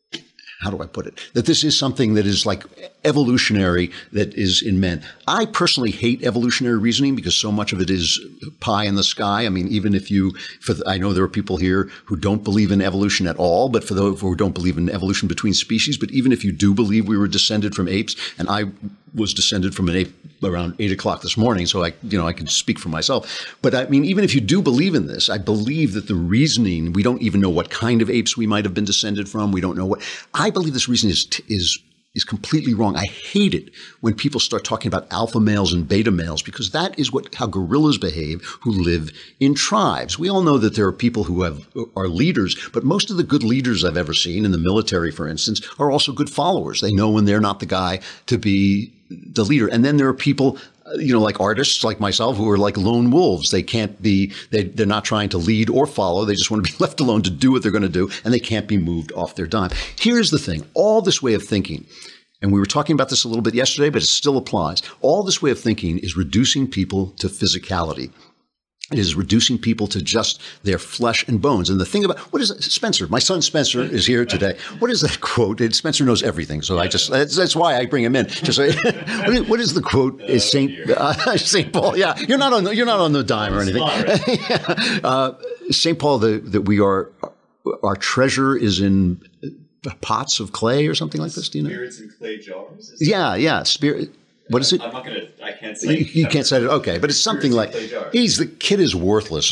How do I put it? That this is something that is like evolutionary, that is in men. I personally hate evolutionary reasoning because so much of it is pie in the sky. I mean, even if you, for the, I know there are people here who don't believe in evolution at all, but for those who don't believe in evolution between species, but even if you do believe we were descended from apes, and I was descended from an ape around eight o'clock this morning, so I, you know, I can speak for myself. But I mean, even if you do believe in this, I believe that the reasoning, we don't even know what kind of apes we might have been descended from. We don't know what. I believe this reasoning is is is completely wrong. I hate it when people start talking about alpha males and beta males, because that is what how gorillas behave who live in tribes. We all know that there are people who have are leaders, but most of the good leaders I've ever seen in the military, for instance, are also good followers. They know when they're not the guy to be the leader. And then there are people, you know, like artists like myself who are like lone wolves. They can't be, they, they're not trying to lead or follow. They just want to be left alone to do what they're going to do, and they can't be moved off their dime. Here's the thing. All this way of thinking, and we were talking about this a little bit yesterday, but it still applies. All this way of thinking is reducing people to physicality. It is reducing people to just their flesh and bones. And the thing about, what is it? Spencer, my son Spencer is here today. What is that quote? It, Spencer knows everything. So I just, that's, that's why I bring him in. Just what, is, what is the quote? Is Saint uh, Saint Paul? Yeah, you're not on the, you're not on the dime or anything. yeah. uh, Saint Paul, the, that we are, our treasure is in pots of clay or something like this. Do you know? Spirits in clay jars? Is yeah, yeah. Spirit. What is it? I'm not going to, I can't say it. You, you can't say it. Okay. But it's something like, he's, the kid is worthless.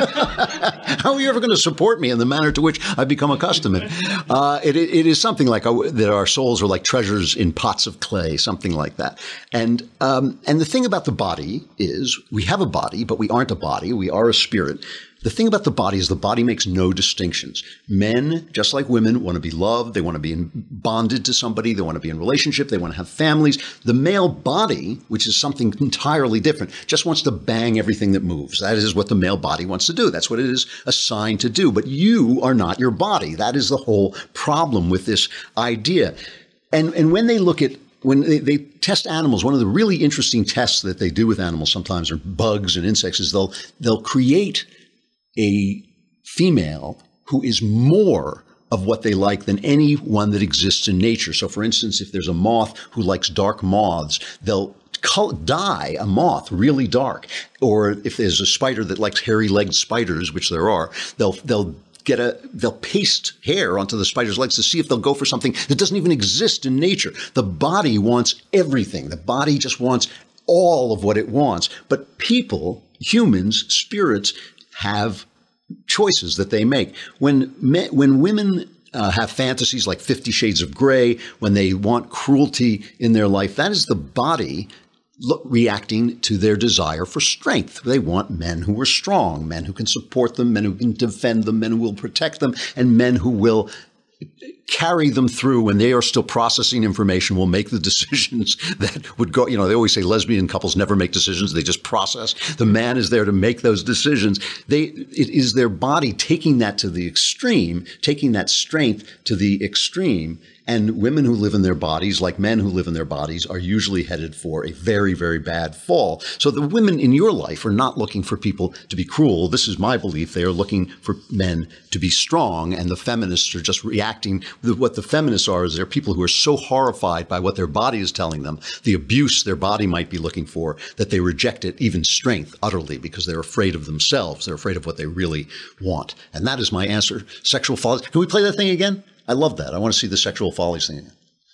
How are you ever going to support me in the manner to which I've become accustomed? Uh, it, it is something like uh, that our souls are like treasures in pots of clay, something like that. And, um, and the thing about the body is we have a body, but we aren't a body. We are a spirit. The thing about the body is the body makes no distinctions. Men, just like women, want to be loved. They want to be in, bonded to somebody. They want to be in relationship. They want to have families. The male body, which is something entirely different, just wants to bang everything that moves. That is what the male body wants to do. That's what it is assigned to do. But you are not your body. That is the whole problem with this idea. And, and when they look at When they, they test animals, one of the really interesting tests that they do with animals sometimes, or bugs and insects, is they'll they'll create a female who is more of what they like than any one that exists in nature. So, for instance, if there's a moth who likes dark moths, they'll dye a moth really dark. Or if there's a spider that likes hairy-legged spiders, which there are, they'll they'll get a they'll paste hair onto the spider's legs to see if they'll go for something that doesn't even exist in nature. The body wants everything. The body just wants all of what it wants. But people, humans, spirits, have choices that they make. When men, when women uh, have fantasies like Fifty Shades of Grey, when they want cruelty in their life, that is the body look, reacting to their desire for strength. They want men who are strong, men who can support them, men who can defend them, men who will protect them, and men who will carry them through when they are still processing information, will make the decisions that would go, you know, they always say lesbian couples never make decisions. They just process. The man is there to make those decisions. They, it is their body taking that to the extreme, taking that strength to the extreme. And women who live in their bodies, like men who live in their bodies, are usually headed for a very, very bad fall. So the women in your life are not looking for people to be cruel. This is my belief. They are looking for men to be strong. And the feminists are just reacting. What the feminists are is they're people who are so horrified by what their body is telling them, the abuse their body might be looking for, that they reject it, even strength, utterly, because they're afraid of themselves. They're afraid of what they really want. And that is my answer. Sexual follies. Can we play that thing again? I love that. I want to see the sexual follies thing again.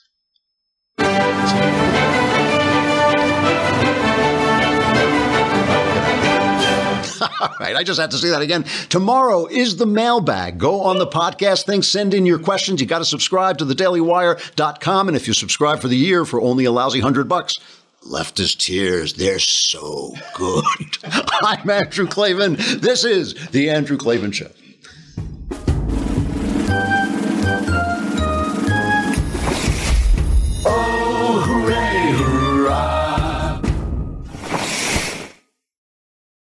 All right, I just had to see that again. Tomorrow is the mailbag. Go on the podcast thing, send in your questions. You got to subscribe to the daily wire dot com. And if you subscribe for the year for only a lousy hundred bucks, leftist tears, they're so good. I'm Andrew Klavan. This is The Andrew Klavan Show.